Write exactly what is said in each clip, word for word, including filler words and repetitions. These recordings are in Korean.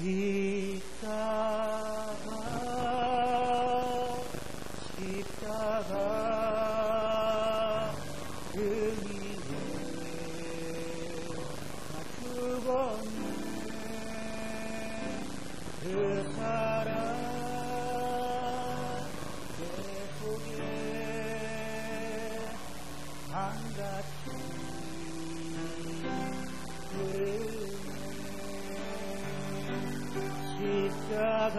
십자가 십자가 그 위에 나 죽었네. 그 사랑 내 속에 한같이 십자가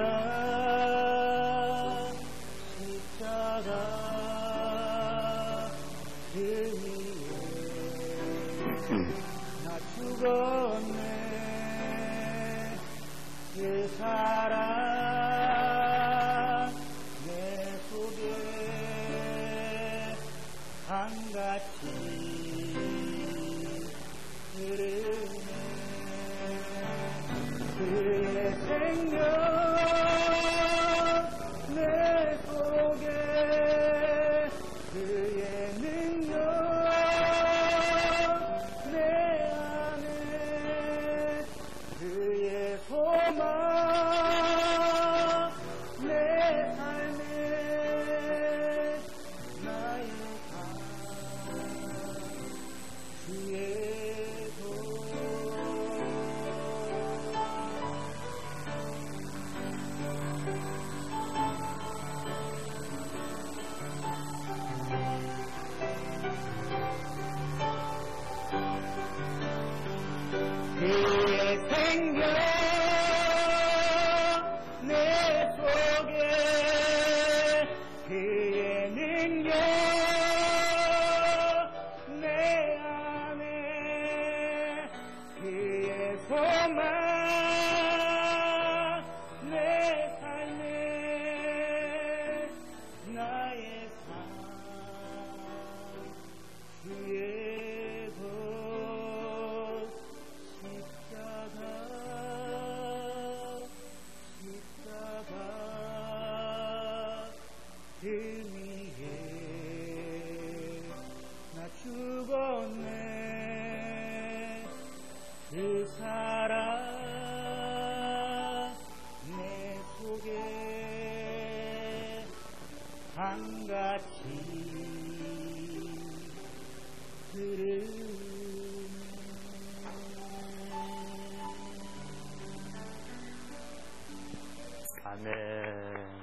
십자가 그 위에 나 죽었네. 그 사랑 내 속에 한같이 흐르네. 그의 생명 내 속에 그의 능력 내 안에 그의 소망 내 삶에 나의 삶 주의 도 그의 생명 내 속에 그의 능력 내 안에 그의 소망 내 삶에 나의 삶 주의 것 십자가 십자가 그 위에 나 죽었네. 그 사랑 내 속에 한같이 흐르네. 아멘.